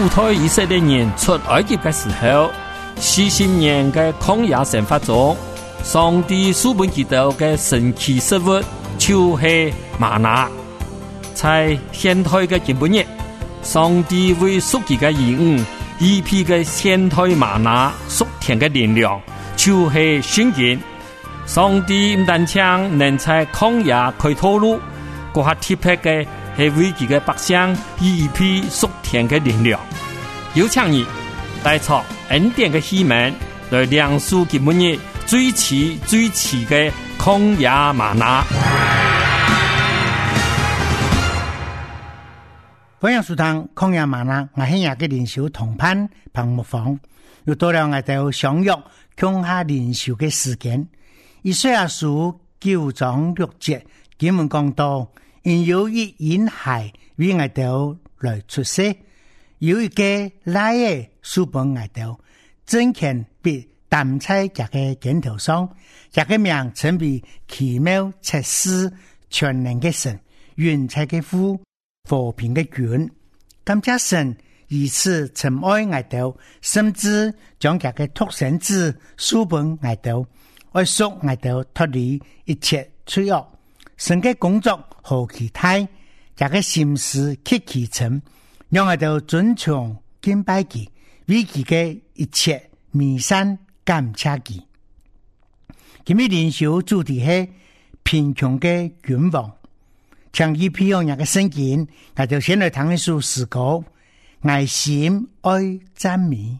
主推以色列人出埃及的时候，40年的曠野生活中，上帝赐本基督的神奇食物就是玛拿。在现代的今日，上帝为属己的义务一批的现代玛拿属天的力量，就是圣经。上帝唔但将能在曠野開道路，嗰下特別嘅係為佢嘅百姓一批屬天嘅力量。有請你帶出恩典嘅希望，來亮出佢每日最遲嘅曠野嗎哪。 歡迎收聽曠野嗎哪，我係嘅靈修同伴彭木芳，又到了我哋相約共下靈修嘅時間。以賽亞書9章6節經文講到，因有一嬰孩為我哋來出世，有一個來嘅書本我哋真權被擔在這個肩頭上，這個名稱為奇妙測試全能嘅神，遠才嘅父，和平嘅君。感謝神以此寵愛我哋，甚至將這個獨生子書本我哋愛屬我哋脫離一切罪惡，神嘅工作何其大，這個心思極其深，讓我哋尊重敬拜佢，為佢嘅一切美善感謝佢。今日靈修主題係貧窮嘅君王，將以譬用一個聖經，我就先來談一首詩歌，愛心愛讚美。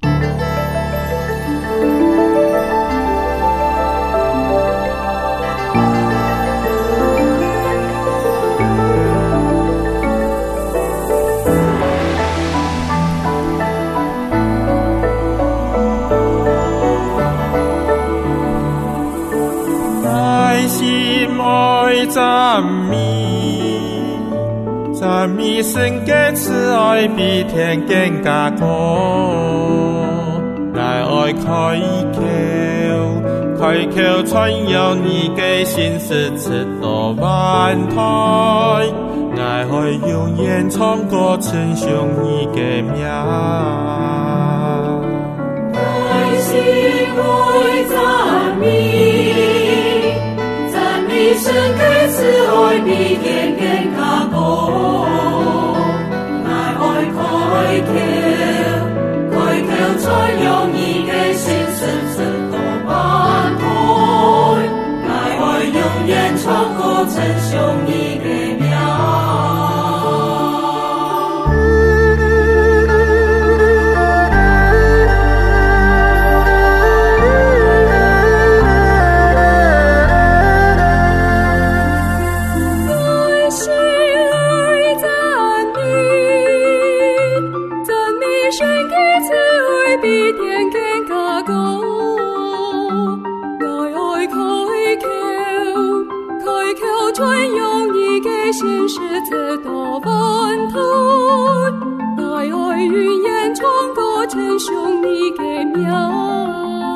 讚美神嘅慈愛比天更加高，愛愛開口傳揚你嘅心事直到萬代，愛愛永遠唱歌稱頌你嘅名，愛心愛讚美神嘅慈愛比天更加高，愛愛開口傳揚你嘅心事直到萬代，愛愛永遠唱歌稱頌你嘅名。心事直到萬代，愛愛永遠唱歌稱頌你嘅名。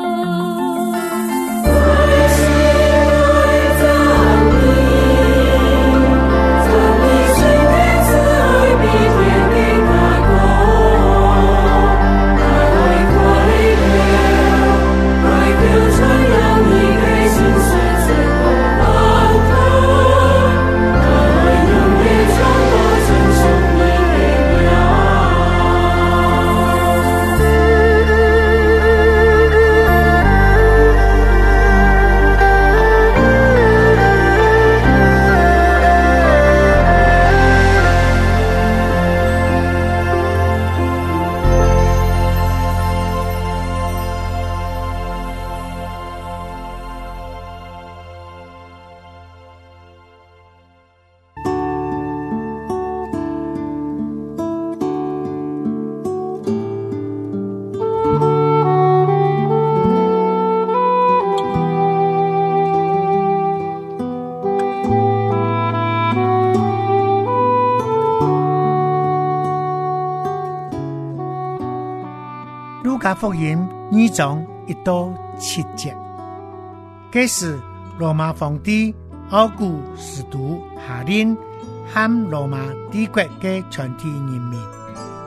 路加福音2章1到7節，這時羅馬皇帝奧古斯都下令，和羅馬帝國的全體人民，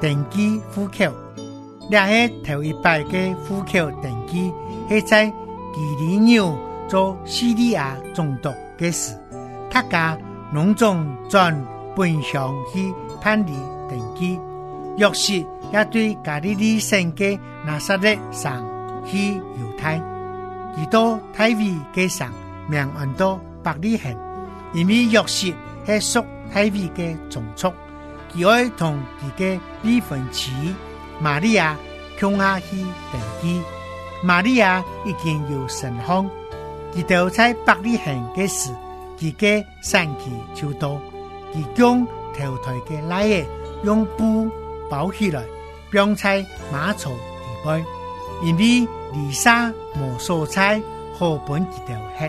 登基户口，这是头一摆的户口登基，是在基里纽做叙利亚总督的时，他家农众转本乡去办理登基。约瑟也对加利利省的拿撒勒上去犹太，他到太尉的上命按到伯利恒，因为约瑟是属太尉的宗族，他爱同他的未婚妻玛利亚共下去登基。玛利亚已经有神风，他就在伯利恒的时，他的神奇就多，他将头台的奶爷用布包起来，并在马槽地背，因为离沙无蔬菜好本几条吃。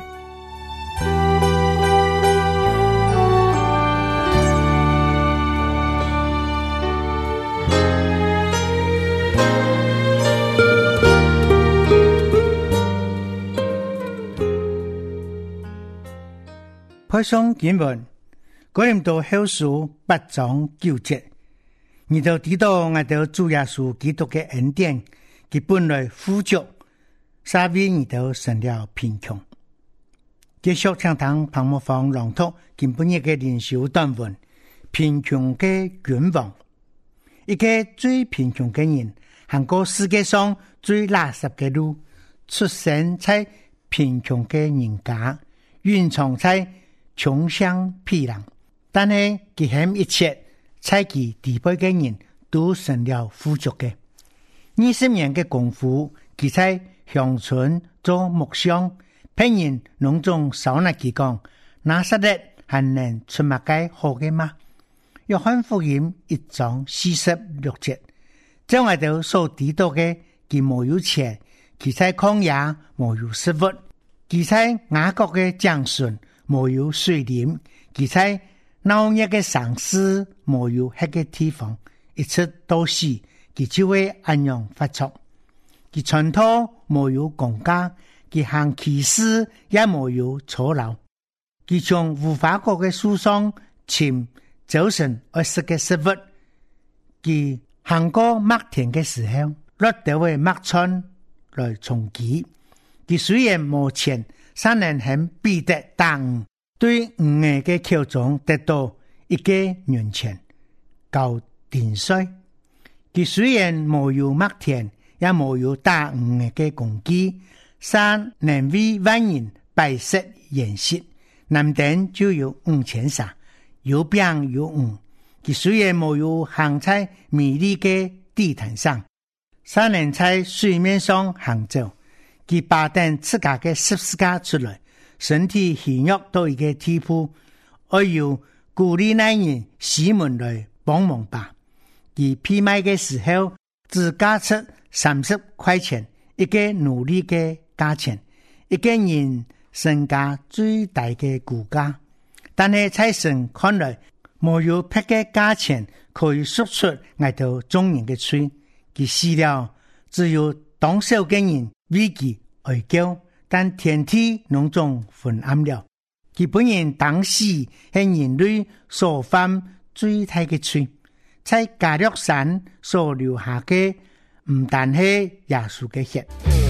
配上經文，哥林多後書8章9節，你就知道我哋主耶穌基督嘅恩典，佢本來富足，撒為你就成了貧窮。繼續聽聽彭木芳朗讀今本日嘅靈修短文，貧窮嘅君王，一個最貧窮嘅人，行過世界上最垃圾嘅路，出生在貧窮嘅人家，蘊藏在窮鄉僻壤，但係佢喺一切在其地位嘅人都成了富足嘅。20年嘅功夫，佢在鄉村做木匠，聘人農種少納佢講，拿撒勒還能出乜嘅好嘅嗎？約翰福音1章46節，將我哋所知道嘅，佢冇有錢，佢在曠野冇有食物，佢在雅各嘅長孫冇有水飲，佢在鬧熱嘅城市冇有黑嘅地方，一出都是佢就會安樣發作。佢傳道冇有公家，佢行奇事也冇有酬勞。佢從無花果嘅樹上尋早晨愛食嘅食物。佢行過麥田嘅時候，落到位麥倉來充飢。佢雖然冇錢，三人很彼得大悟，對5個嘅口中得到1個元錢，夠定稅。佢雖然冇有麥田，也冇有大5個嘅公雞，三人為萬人擺設筵席，南頂就有5000沙，有餅有魚。佢雖然冇有行在美麗嘅地毯上，三人在水面上行走。佢把等自家嘅十字架出來，身體虛弱到一個地步，我要鼓勵那人西門來幫忙吧。佢批賣嘅時候，只價出30塊錢，一個奴隸嘅價錢，一個人身價最大嘅估價。但係在神看來，沒有別嘅價錢可以說出挨到眾人嘅嘴。佢死了，只有當手嘅人為佢哀叫，但天地攏總昏暗了。佢本人當時係人類所犯最大嘅罪，在加略山所留下嘅唔但係耶穌嘅血。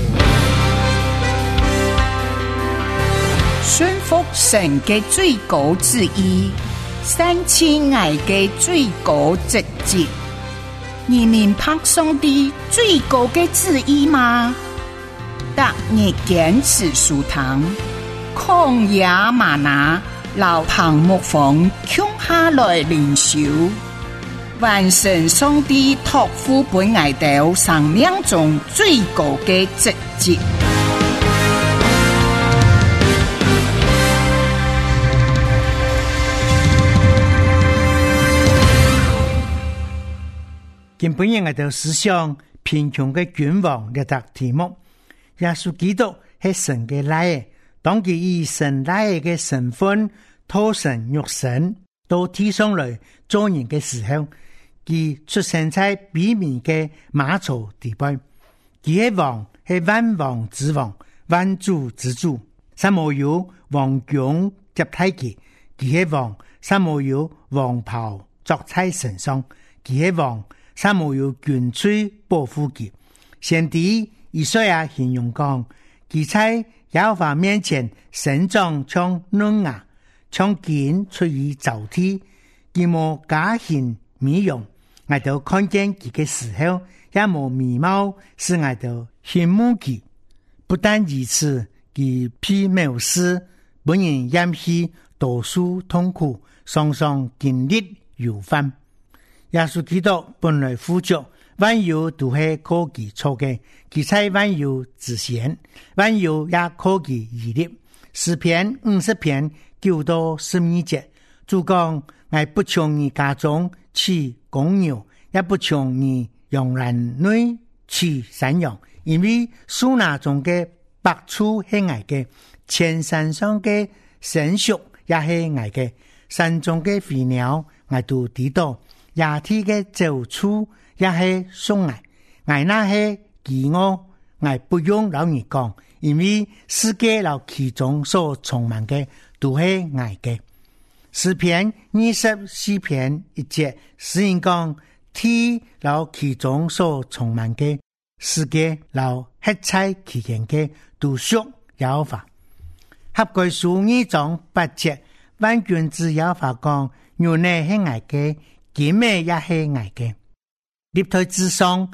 順服神嘅最高旨意，三千愛嘅最高職責，你明白上帝最高嘅旨意嗎？特日堅持書堂，曠野嗎哪，老彭木房共下來靈修，完成上帝託付本愛道生命中最高嘅職責。 今本日我哋思想貧窮嘅君王呢個題目。耶穌基督係神嘅奶，當佢以神奶嘅身份托神肉身到地上來做人嘅時候，佢出生在卑微嘅馬槽地位。佢係王，係萬王之王，萬主之主，三冇有王宮接替佢。佢係王，三冇有王袍作在身上。佢係王， 撒冇有quyền吹保護佢。先知以賽亞形容講，佢在耶和華面前生長像嫩芽，像根出於沼地，佢冇假獻美容，我哋看見佢嘅時候，也冇眉毛，使我哋羨慕佢。不但如此，佢披謀士，本人厭棄多數痛苦，常常經歷憂患。耶穌基督本來富足，萬有都是靠佢做嘅，佢在萬有之前，萬有也靠佢而立。詩篇50篇9到12節，主講：我不從你家中取公牛，也不從你羊欄內取山羊，因為樹那中嘅白處是我嘅，淺山上嘅牲畜也是我嘅，山中嘅飛鳥我都知道。野地嘅走處也是送愛，愛那些飢餓，愛不用老人講，因為世界老其中所充滿嘅都是愛嘅。詩篇24篇1節，詩人講，天老其中所充滿嘅世界老一切其間嘅都屬耶和華。合歸書2章8節，萬軍之耶和華講，牛奶是愛嘅。健美也是愛嘅。歷代志上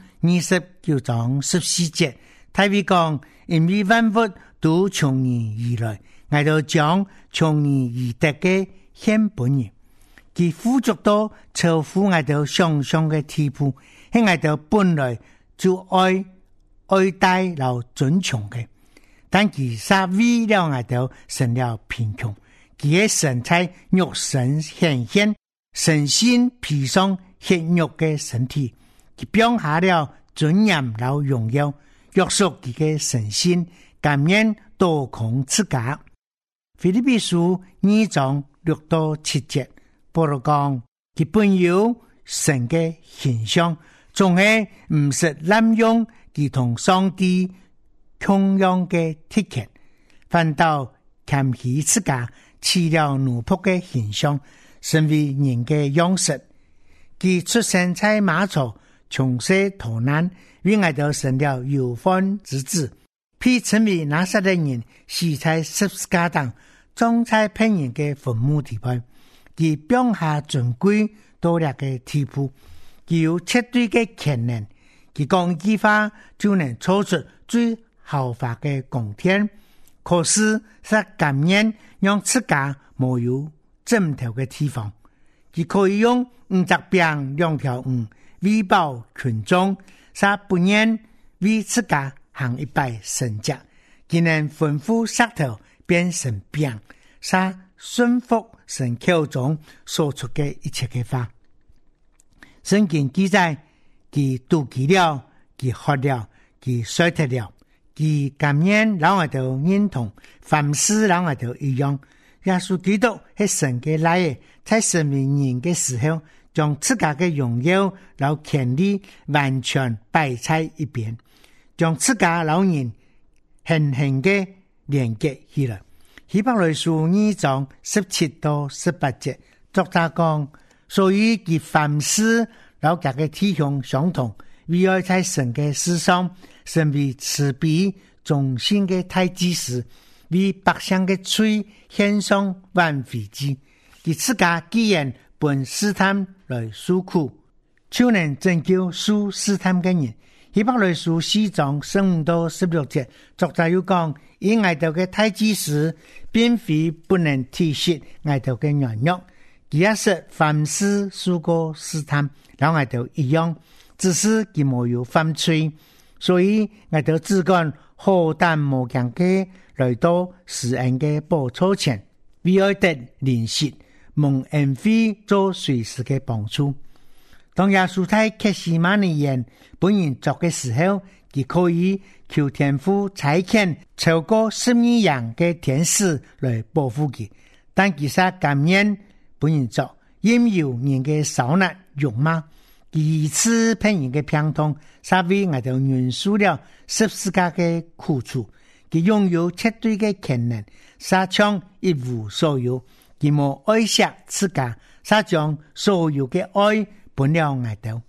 29章14節，大衛講，因為萬物都從你而來，我就將從你而得嘅獻本人，佢富足到超乎我哋想象嘅地步，係我哋本來就愛戴留尊重嘅，但佢卻為了我哋成了貧窮，佢嘅身體肉身顯現。身心披上血肉嘅身體，佢表下了尊嚴和榮耀，約束佢嘅身心，甘願倒空自家。腓立比書2章6到7節，保羅講，佢本有神嘅形象，總係唔是濫用佢同上帝同樣嘅體貼，反倒謙虛自家，辭了奴僕嘅形象。身為人嘅樣式，佢出生在馬槽，從小逃難，為我哋成了有患之子。被稱為拿撒勒人，死在十字架上，葬在病人嘅墳墓地方。佢表下尊貴到了嘅地步，佢有絕對嘅權能，佢講句話就能做出最豪華嘅貢獻。可是他甘願讓自家沒有枕頭嘅地方，佢可以用5隻餅2條魚餵飽群眾，他不願為自家行一擺神蹟，佢能吩咐石頭變成餅，他順服神口中說出嘅一切嘅話。聖經記載，佢妒忌了，佢喝了，佢衰退了，佢甘願讓我哋認同，凡事讓我哋一樣。耶穌基督係神嘅來，在生命人嘅時候，將自家嘅榮耀和權利完全擺在一邊，將自家老人狠狠嘅連結起來。希伯來書2章17到18節，作者講，所以佢凡事老家嘅體向相同，為愛在神嘅事上，成為慈悲忠心嘅大祭司，為百姓嘅罪獻上挽回祭，佢自家既然本試探來受苦，就能拯救受試探嘅人。希伯來書4章15到16節，作者又講，以外頭嘅大祭司，並非不能體恤外頭嘅軟弱，佢也是凡事受過試探，讓外頭一樣，只是佢沒有犯罪，所以外頭只管好膽無強嘅來到施恩嘅寶座前，為愛得憐恤，蒙恩惠做隨時嘅幫助。當耶穌在客西馬尼園本人作嘅時候，佢可以求天父差遣超過12樣嘅天使來保護佢，但其實甘願本人作，因有人嘅受難辱罵，其次騙人嘅病痛，稍微我就認輸了十字架嘅苦楚。佢擁有絕對嘅權能，他將一無所有，佢冇愛惜自家，他將所有嘅愛本了外頭。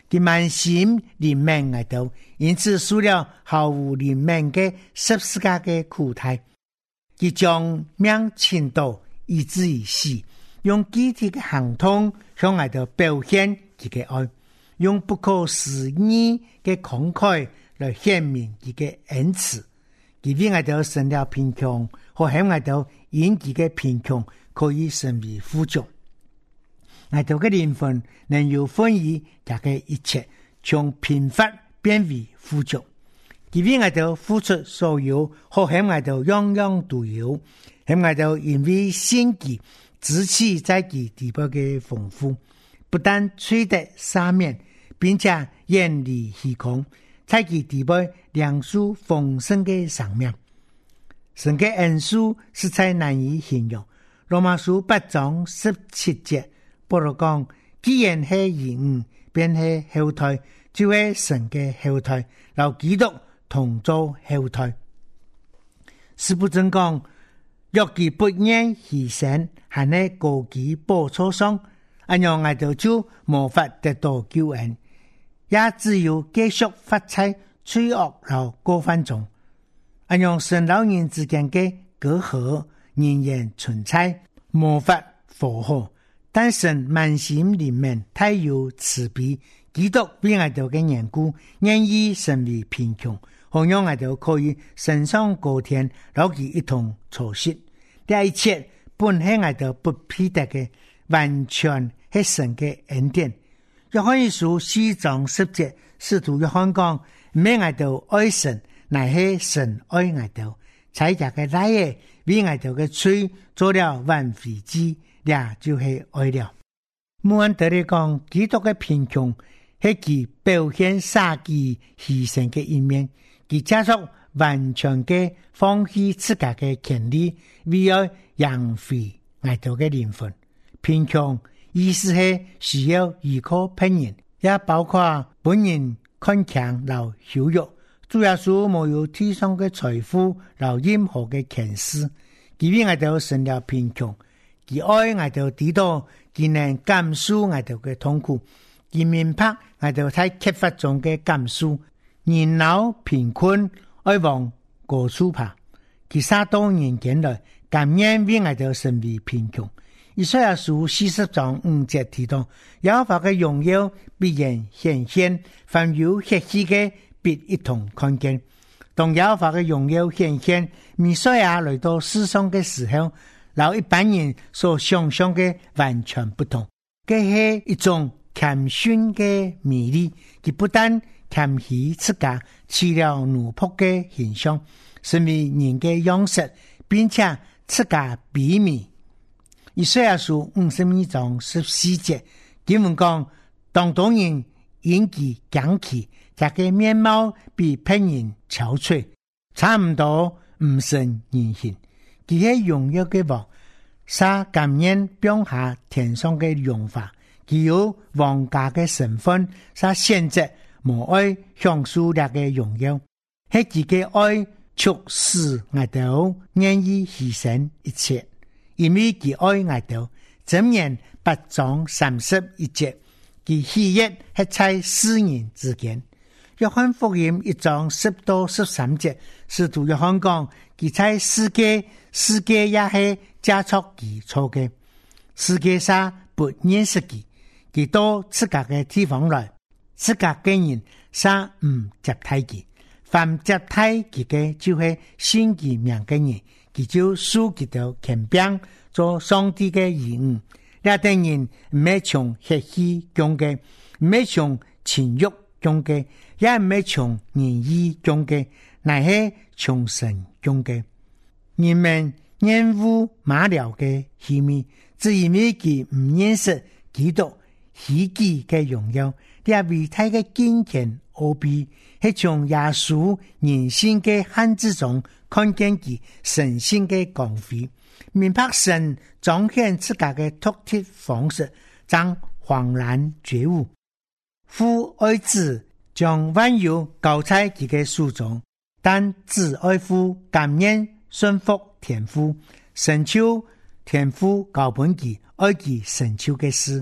佢滿心憐憫我哋，因此受了毫無憐憫嘅十字架嘅苦態。佢將命傾倒，以至於死，用具體嘅行動向我哋表現佢嘅愛，用不可思議嘅慷慨來顯明佢嘅恩慈。佢俾我哋成了貧窮，和喺我哋因佢嘅貧窮可以成為富足。我哋嘅靈魂能有分於大家一切，從貧乏變為富足。佢俾我哋付出所有，和喺我哋樣樣都有，喺我哋因為獻祭支持在其地步嘅豐富，不但取得赦免，並且遠離虛空，在其地步兩數豐盛嘅生命。神嘅恩賜實在難以形容。羅馬書8章17節，保羅講：既然係義誤，便係後退，就係神嘅後退，留基督同做後退。使徒真講：若其不願犧牲，還係高舉報錯上，按樣我哋就無法得到救恩，也只有繼續發財罪惡和過犯中。按樣神老人之間嘅隔閡仍然存在，無法和好。但神滿心憐憫，太有慈悲，基督為我哋嘅緣故，願意成為貧窮，好讓我哋可以升上高天，老其一同坐息。這一切本係我哋不配得嘅，完全係神嘅恩典。約翰一書4章10節，使徒約翰講：唔係我哋愛神，乃係神愛我哋，才將個來嘅為我哋嘅罪做了挽回祭，也就係愛了。穆安德利講，基督嘅貧窮係其表現殺己犧牲嘅一面，佢加速完全嘅放棄自家嘅權利，為了養肥我哋嘅靈魂。貧窮意思係需要依靠別人，也包括本人看強和羞辱。主耶穌沒有地上嘅財富，和任何嘅權勢，佢為我哋成了貧窮，佢愛我哋知道，佢能感受我哋嘅痛苦，佢明白我哋喺缺乏中嘅感受，年老貧困愛往高處爬，佢殺到人間來，甘願為我哋成為貧窮。以賽亞書40章5節提到，耶和華嘅榮耀必然顯現，凡有血氣嘅必一同看見。當耶和華嘅榮耀顯現，彌賽亞來到世上嘅時候，和一般人所想象嘅完全不同。這係一種謙遜嘅美麗，佢不但謙虛自家，取了奴僕嘅形象，成為人嘅樣式，並且自家卑微。以賽亞書52章14節，經文講：當人因其驚奇，這個面貌比別人憔悴，差唔多唔勝人形。佢係榮耀嘅王，撒甘願表下天上嘅榮華，佢有王家嘅身份，撒選擇無愛享受那個榮耀，係自己愛促使我哋願意犧牲一切。因為佢愛我哋，箴言8章31節，佢喜悅係在世人之間。約翰福音1章10到13節，使徒約翰講，佢在世界也係加速佢錯嘅，世界上不認識佢，佢到自家嘅地方來，自家嘅人上唔接待佢，凡接待佢嘅就係信佢名嘅人。佢就輸佢到權柄做上帝嘅兒女，呢等人唔係從血氣中嘅，唔係從情欲中嘅，也唔係從言語中嘅，乃係從神中嘅。人們厭惡馬寮嘅器皿，只因為佢唔認識基督希奇嘅榮耀，呢位太嘅金錢奧秘，係從耶穌人性嘅限制中看見佢神性嘅光輝，明白神彰顯自家嘅獨特方式，將恍然覺悟。父愛子，將萬有交在佢嘅手中，但子愛父，甘願順服天父，成就天父交本佢愛佢成就嘅事。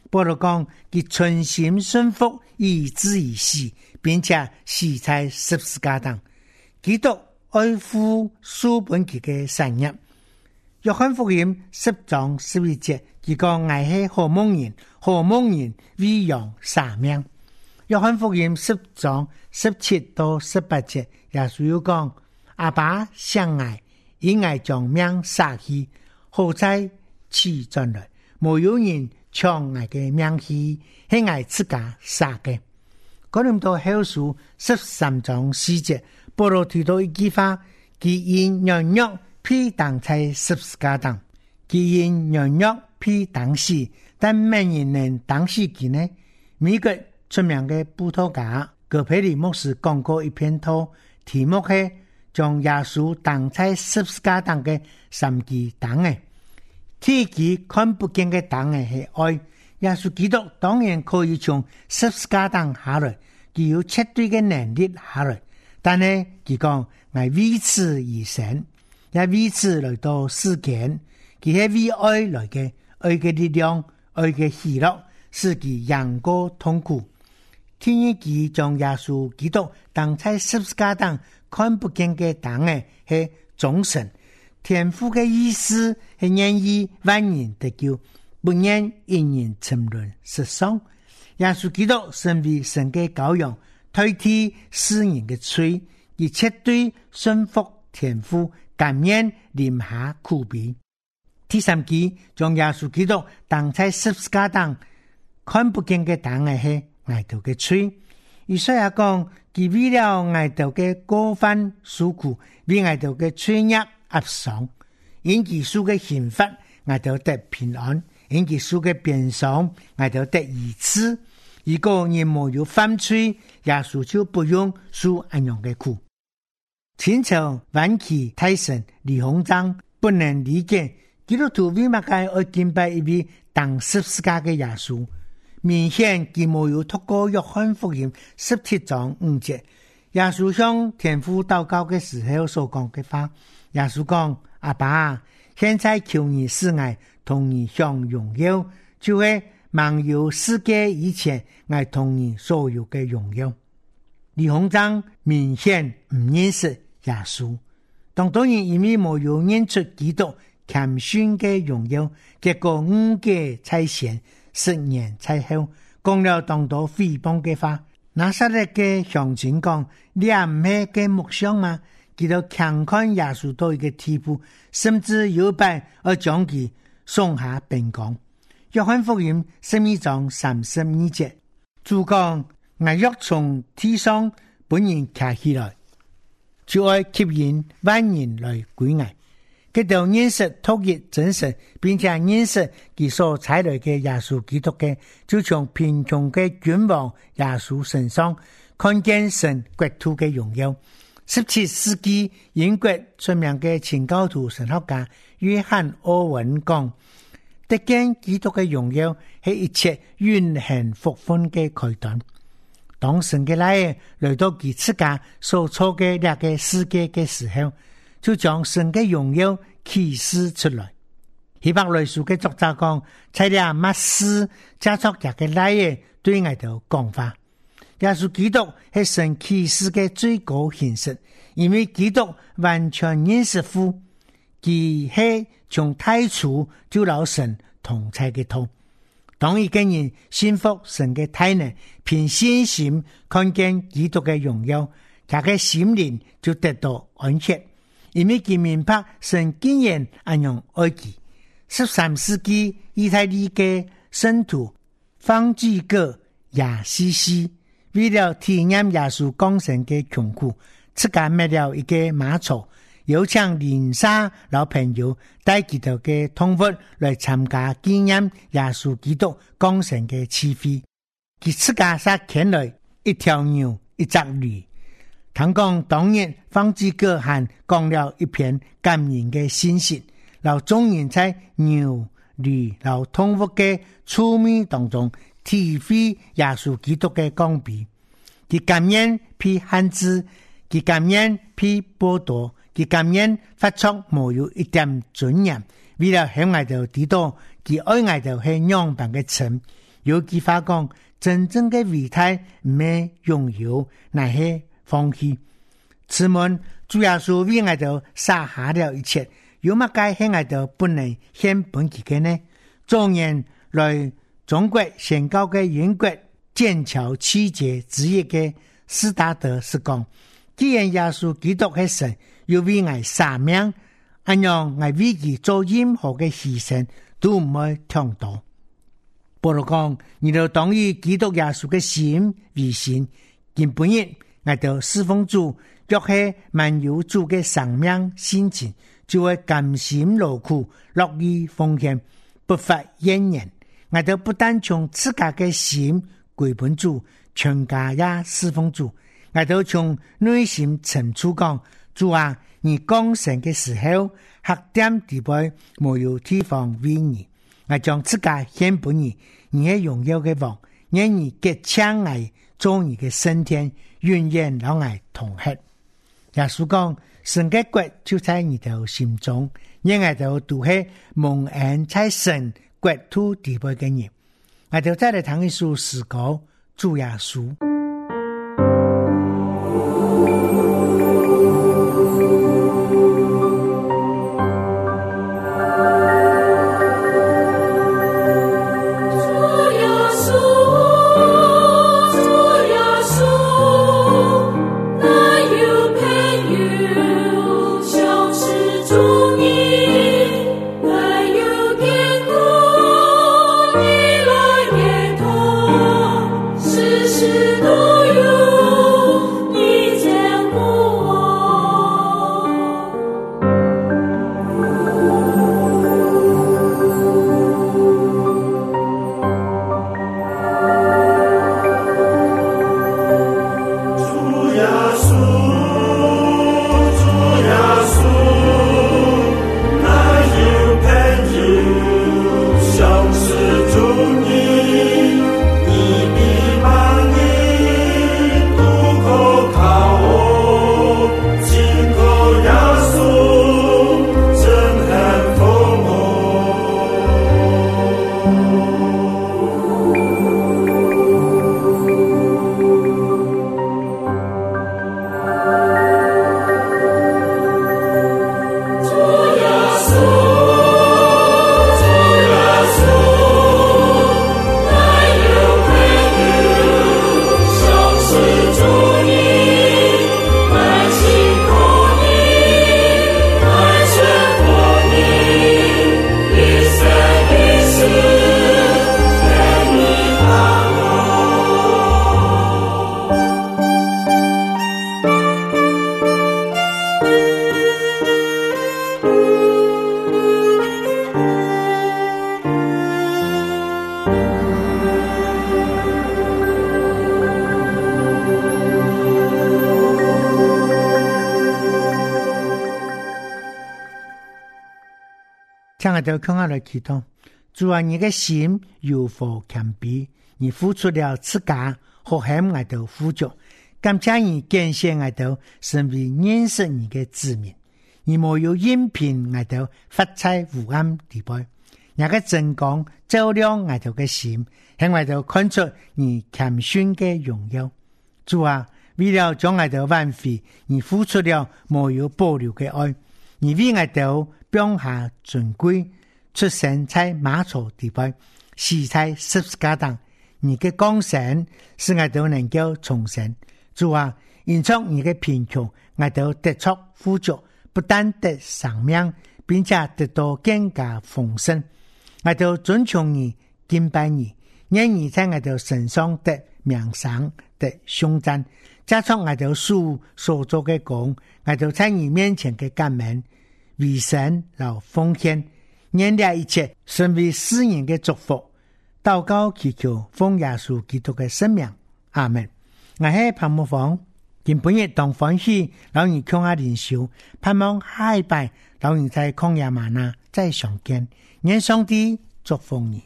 保羅講佢存心順服以至於死，並且死在十字架上。基督愛護書本佢嘅產業。約翰福音10章11節，佢講我係何蒙人，何蒙人為羊捨命。約翰福音10章17到18節，耶穌又講阿爸想愛，以愛將命捨去，好在賜轉來，沒有人搶愛嘅命去，係愛自家捨嘅。哥林多後書13章4節，保羅提到一句話，其因軟弱被當在十字架上，其因軟弱被當死，但沒人能當死佢呢？美國出名嘅布道家葛培理牧師講過一篇道，題目係將耶穌當在十字架上嘅三支燈嘅。天機看不見嘅燈嘅係愛，耶穌基督當然可以從十字架上下來，佢有絕對嘅能力下來，但係佢講係為此而生，也為此來到世間，佢係為愛來嘅，愛嘅力量，愛嘅喜樂，使佢贏過痛苦。天意佢將耶穌基督當在十字架上看不見嘅燈嘅係忠誠。天父嘅意思係願意萬人得救，不願因人沉淪失喪。耶穌基督成為神嘅羔羊，代替世人嘅罪，而絕對順服天父，甘願臨下苦悲。第三季將耶穌基督當在十字架上看不見嘅燈嘅係愛道嘅罪。以賽亞講，佢為了愛道嘅過犯受苦，為愛道嘅罪孽壓傷，因其受嘅刑罰，愛道得平安；因其受嘅鞭傷，愛道得醫治。如果人沒有犯罪，耶穌就不用受安樣嘅苦。清朝晚期大臣李鴻章不能理解基督徒為乜嘢要敬拜一位當十字架嘅耶穌，明顯佢沒有讀過約翰福音17章5節，耶穌向天父禱告嘅時候所講嘅話。耶穌講：阿爸，現在求你使我同你享榮耀，就係萬有世界以前我同你所有嘅榮耀。李鴻章明顯唔認識耶穌，當多人因為沒有認出基督謙遜嘅榮耀，結果誤解在先，10年在後，講了當多誹謗嘅話。拿撒勒嘅鄉親講：你唔係嘅木匠嗎？佢就強看耶穌到一個地步，甚至有擺而將佢送下病港。約翰福音12章32節，主講：我若從天上本人騎起來，就愛吸引萬人來歸我。佢就認識獨一真實，並且認識佢所差來嘅耶穌基督嘅，就從貧窮嘅君王耶穌身上看見神國土嘅榮耀。17世紀英國出名嘅清教徒神學家約翰歐文講：得見基督嘅榮耀係一切永恆復興嘅開端。當神嘅來到佢自家所創嘅那個世界嘅時候，就將神嘅榮耀啟示出來。希伯來書嘅作者講：在了末世加作這個來嘅對我哋講法。耶穌基督係神啟示嘅最高形式，因為基督完全認識父，佢係從太初就老神同在嘅頭。當一個人信服神嘅大能，憑信心看見基督嘅榮耀，他嘅心靈就得到安息，因為佢明白神竟然安樣愛佢。13世紀意大利嘅聖徒方濟各亞西西為了體驗耶穌降生嘅窮苦，自家買了一個馬槽，有請鄰舍老朋友帶佢哋嘅同夥來參加紀念耶穌基督降生嘅聚會。佢自家撒牽來一條牛一隻驢。聽講當日方濟各還講了一篇感人嘅信息，讓眾人在牛驢老同夥嘅處面當中體會耶穌基督嘅降卑。佢甘願被限制，佢甘願被剝奪，佢甘願發出沒有一點尊嚴，為了向外頭知道佢愛外頭係樣板嘅神， 有句話講，真正嘅偉大唔係擁有，乃係放棄。此門主耶穌為我哋撒下了一切，有乜解係我哋不能獻本己嘅呢？縱然來中國宣教嘅英國劍橋7節之一嘅斯達德是講，既然耶穌基督係神，要為我捨命，按樣我為佢做任何嘅犧牲都唔會聽到。保羅講，你就當以基督耶穌嘅心為心，根本日我就侍奉主，若係滿有主嘅生命心情，就會甘心勞苦，樂意奉獻，不發怨言。我就不但從自家嘅心歸本主，全家也侍奉主。我就從內心深處講，主啊，你降生嘅時候，黑點地位沒有地方為你，我將自家獻給你，你係榮耀嘅王，願你結槍愛做你嘅升天，永遠讓愛同吃。耶穌講，神嘅國就在你的心中，因我就都係蒙恩在神國土地位嘅人。我就再來談一首詩歌，主耶穌。聽我哋看下來祈禱，主啊，你嘅心有何謙卑，你付出了自家，好向我哋付出，感謝你感謝我哋成為認識你嘅子民，你冇有任憑我哋發財無暗地位，那個真光照亮我哋嘅心，向我哋看出你謙遜嘅榮耀。主啊，為了將我哋挽回，你付出了冇有保留嘅愛，你為我哋標下尊貴，出生在馬槽地位，死在十字架上，你嘅降生使我哋能夠重生。主啊，因着你嘅貧窮，我哋得着富足，不但得生命，並且得到更加豐盛。我哋尊重你，敬拜你，願你在我哋身上得名聲，得頌讚，加上我哋所做嘅工，我哋在你面前嘅感恩，為神勞奉獻，願這一切成為世人嘅祝福。禱告祈求奉耶穌基督嘅聖名，阿們。我係潘木芳，今本日當歡喜，老人共下靈修，盼望下一拜，老人在曠野嗎哪再相見。願上帝祝福你。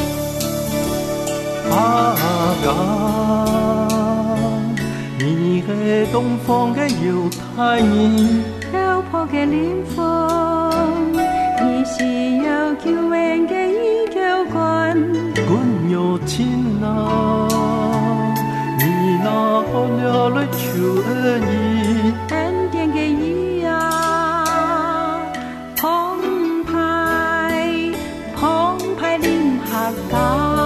阿爸，你东方的犹太人， 漂泊的灵魂，你是有救恩的依靠关。 阮有亲啊，你那好了来求恩义， 恩典的义啊，澎湃临下港。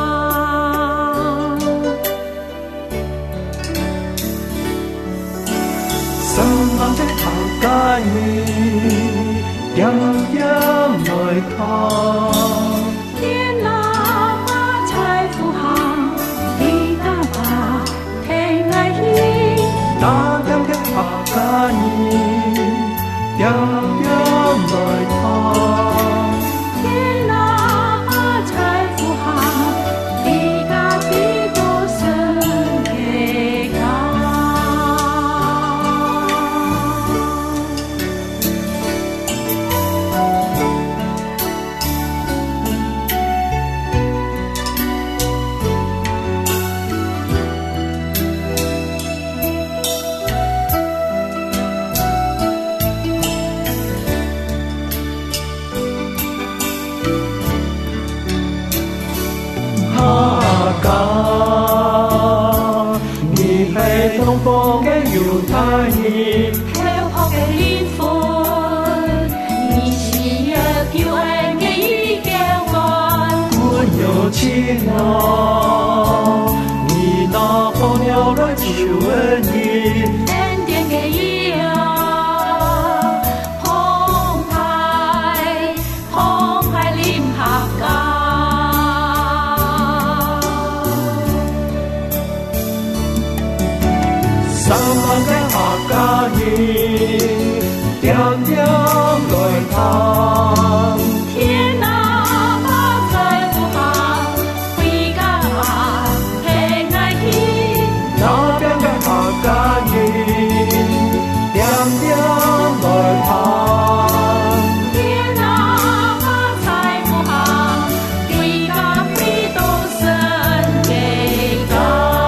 三万的客家人，点点来看。 天哪，把财富行，你大把天爱意。 那点的客家人，点点来看。 天哪，把财富行，你大地多生给港。 你是东方的犹太人， 漂泊的灵魂，你是有救恩的依靠关。 阮有亲啊，你那好了来求恩义， 恩典的义啊，澎湃临下港。 三万的客家人，点点来看。 天哪，把财富行，回家平安喜。 那边的客家人，点点来看。 天哪，把财富行，回家飞到神的港。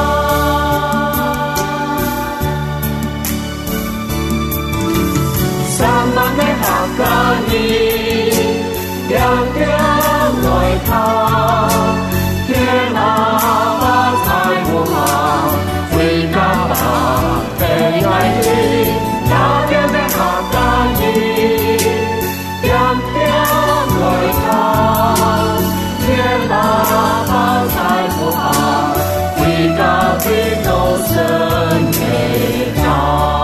三万的客家人，点点来看。天哪，把财富行，回家吧，平安喜。那边的客家人，点点来看。天哪，把财富行，回家飞到神的港。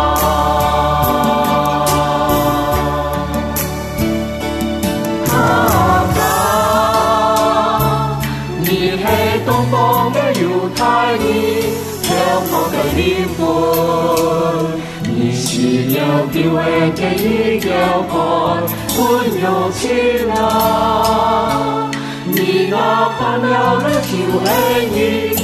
东方的犹太人，漂泊的灵魂，你是有救恩的依靠关。阮有亲啊，你那盼了的求恩义，